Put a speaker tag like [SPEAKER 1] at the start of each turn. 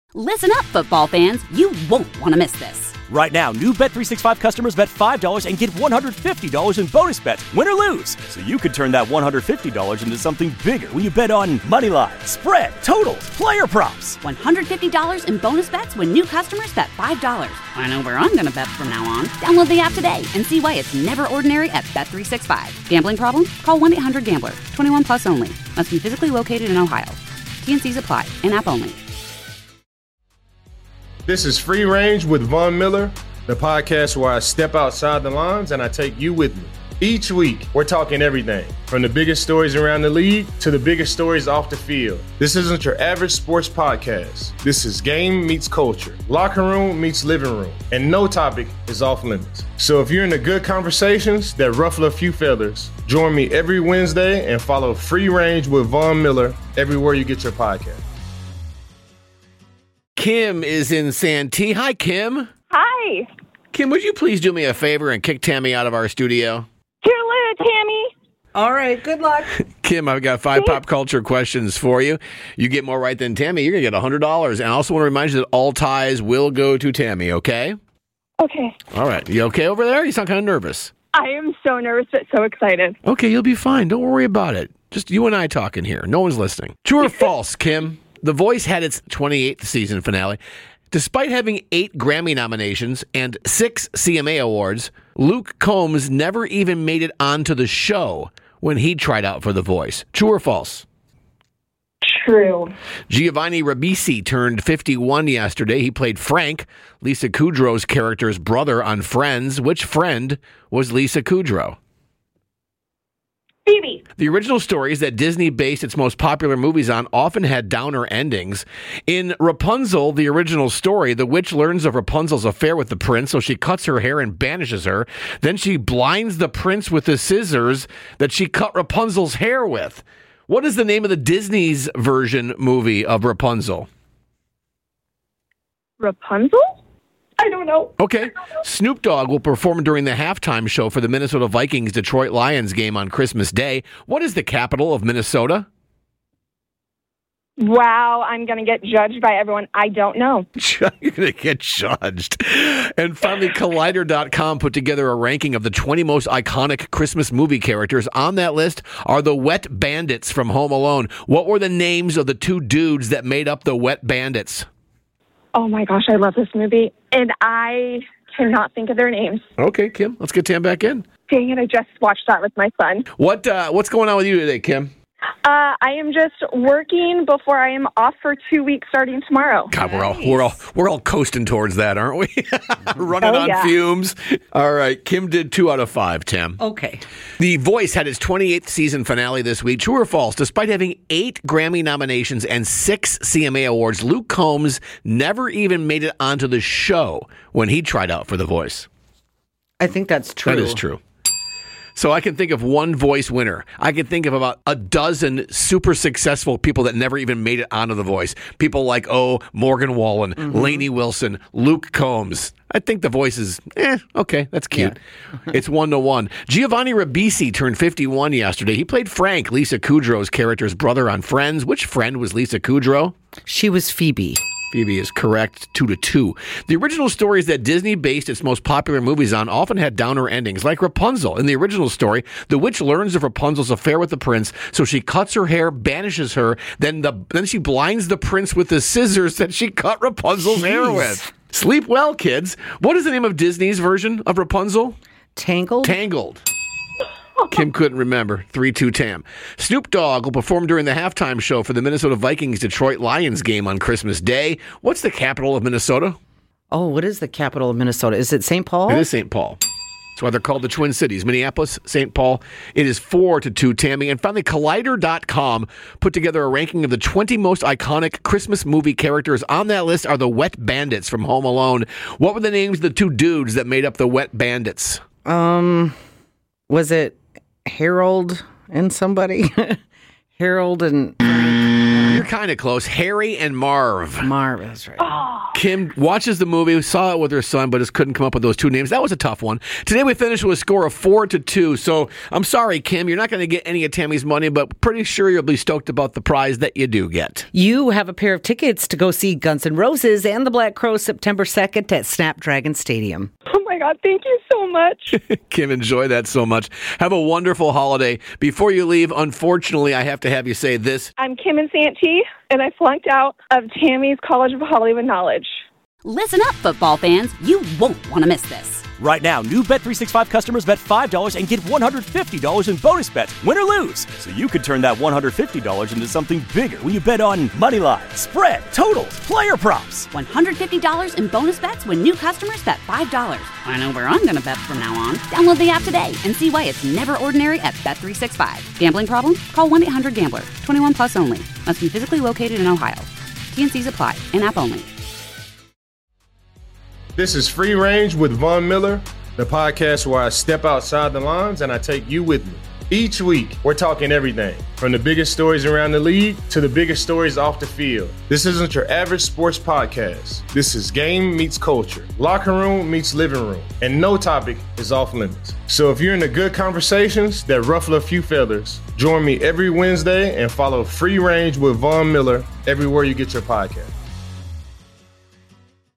[SPEAKER 1] Listen up, football fans. You won't want to miss this.
[SPEAKER 2] Right now, new Bet365 customers bet $5 and get $150 in bonus bets, win or lose. So you could turn that $150 into something bigger when you bet on money line, spread, totals, player props.
[SPEAKER 1] $150 in bonus bets when new customers bet $5. I know where I'm going to bet from now on. Download the app today and see why it's never ordinary at Bet365. Gambling problem? Call 1-800-GAMBLER. 21 plus only. Must be physically located in Ohio. T&Cs apply. In-app only.
[SPEAKER 3] This is Free Range with Von Miller, the podcast where I step outside the lines and I take you with me. Each week, we're talking everything from the biggest stories around the league to the biggest stories off the field. This isn't your average sports podcast. This is game meets culture, locker room meets living room, and no topic is off limits. So if you're into good conversations that ruffle a few feathers, join me every Wednesday and follow Free Range with Von Miller everywhere you get your podcast.
[SPEAKER 4] Kim is in Santee. Hi, Kim.
[SPEAKER 5] Hi.
[SPEAKER 4] Kim, would you please do me a favor and kick Tammy out of our studio?
[SPEAKER 5] Toodaloo, Tammy.
[SPEAKER 6] All right, good luck.
[SPEAKER 4] Kim, I've got 5 pop culture questions for you. You get more right than Tammy, you're going to get $100. And I also want to remind you that all ties will go to Tammy, okay?
[SPEAKER 5] Okay.
[SPEAKER 4] All right. You okay over there? You sound kind of nervous.
[SPEAKER 5] I am so nervous but so excited.
[SPEAKER 4] Okay, you'll be fine. Don't worry about it. Just you and I talking here. No one's listening. True or false, Kim? The Voice had its 28th season finale. Despite having 8 Grammy nominations and 6 CMA awards, Luke Combs never even made it onto the show when he tried out for The Voice. True or false?
[SPEAKER 5] True.
[SPEAKER 4] Giovanni Ribisi turned 51 yesterday. He played Frank, Lisa Kudrow's character's brother on Friends. Which friend was Lisa Kudrow?
[SPEAKER 5] Phoebe.
[SPEAKER 4] The original stories that Disney based its most popular movies on often had downer endings. In Rapunzel, the original story, the witch learns of Rapunzel's affair with the prince, so she cuts her hair and banishes her. Then she blinds the prince with the scissors that she cut Rapunzel's hair with. What is the name of the Disney's version movie of Rapunzel?
[SPEAKER 5] Rapunzel? I don't know.
[SPEAKER 4] Okay. Snoop Dogg will perform during the halftime show for the Minnesota Vikings Detroit Lions game on Christmas Day. What is the capital of Minnesota?
[SPEAKER 5] Wow, I'm going to get judged by everyone. I don't know.
[SPEAKER 4] You're going to get judged. And finally, Collider.com put together a ranking of the 20 most iconic Christmas movie characters. On that list are the Wet Bandits from Home Alone. What were the names of the 2 dudes that made up the Wet Bandits?
[SPEAKER 5] Oh my gosh, I love this movie, and I cannot think of their names.
[SPEAKER 4] Okay, Kim, let's get Tam back in.
[SPEAKER 5] Dang it, I just watched that with my son.
[SPEAKER 4] What's going on with you today, Kim?
[SPEAKER 5] I am just working before I am off for 2 weeks starting tomorrow.
[SPEAKER 4] God, we're all coasting towards that, aren't we? Running on fumes. All right, Kim did 2 out of 5, Tim.
[SPEAKER 6] Okay.
[SPEAKER 4] The Voice had its 28th season finale this week. True or false? Despite having 8 Grammy nominations and 6 CMA awards, Luke Combs never even made it onto the show when he tried out for The Voice.
[SPEAKER 6] I think that's true.
[SPEAKER 4] That is true. So I can think of one Voice winner. I can think of about a dozen super successful people that never even made it onto The Voice. People like, Morgan Wallen, Lainey Wilson, Luke Combs. I think The Voice is, okay, that's cute. Yeah. It's 1-1. Giovanni Ribisi turned 51 yesterday. He played Frank, Lisa Kudrow's character's brother on Friends. Which friend was Lisa Kudrow?
[SPEAKER 6] She was Phoebe.
[SPEAKER 4] Phoebe is correct, 2-2. The original stories that Disney based its most popular movies on often had downer endings, like Rapunzel. In the original story, the witch learns of Rapunzel's affair with the prince, so she cuts her hair, banishes her, then she blinds the prince with the scissors that she cut Rapunzel's hair with. Sleep well, kids. What is the name of Disney's version of Rapunzel?
[SPEAKER 6] Tangled?
[SPEAKER 4] Tangled. Kim couldn't remember. 3-2 Tam. Snoop Dogg will perform during the halftime show for the Minnesota Vikings Detroit Lions game on Christmas Day. What's the capital of Minnesota?
[SPEAKER 6] Oh, what is the capital of Minnesota? Is it St. Paul?
[SPEAKER 4] It is St. Paul. That's why they're called the Twin Cities. Minneapolis, St. Paul. It is 4-2, Tammy. And finally, Collider.com put together a ranking of the 20 most iconic Christmas movie characters. On that list are the Wet Bandits from Home Alone. What were the names of the 2 dudes that made up the Wet Bandits?
[SPEAKER 6] Was it Harold and somebody? Harold and...
[SPEAKER 4] You're kind of close. Harry and Marv.
[SPEAKER 6] Marv, that's right.
[SPEAKER 4] Kim watches the movie, saw it with her son, but just couldn't come up with those two names. That was a tough one. Today we finished with a score of 4-2. So I'm sorry, Kim, you're not going to get any of Tammy's money, but pretty sure you'll be stoked about the prize that you do get.
[SPEAKER 6] You have a pair of tickets to go see Guns N' Roses and the Black Crowes September 2nd at Snapdragon Stadium.
[SPEAKER 5] Oh my God, thank you so much.
[SPEAKER 4] Kim, enjoy that so much. Have a wonderful holiday. Before you leave, unfortunately, I have to have you say this.
[SPEAKER 5] I'm Kim and Santee, and I flunked out of Tammy's College of Hollywood Knowledge.
[SPEAKER 1] Listen up, football fans. You won't want to miss this.
[SPEAKER 2] Right now, new Bet365 customers bet $5 and get $150 in bonus bets, win or lose. So you could turn that $150 into something bigger when you bet on money line, spread, totals, player props.
[SPEAKER 1] $150 in bonus bets when new customers bet $5. I know where I'm going to bet from now on. Download the app today and see why it's never ordinary at Bet365. Gambling problem? Call 1-800-GAMBLER. 21 plus only. Must be physically located in Ohio. T&Cs apply. In-app only.
[SPEAKER 3] This is Free Range with Von Miller, the podcast where I step outside the lines and I take you with me. Each week, we're talking everything from the biggest stories around the league to the biggest stories off the field. This isn't your average sports podcast. This is game meets culture, locker room meets living room, and no topic is off limits. So if you're into good conversations that ruffle a few feathers, join me every Wednesday and follow Free Range with Von Miller everywhere you get your podcast.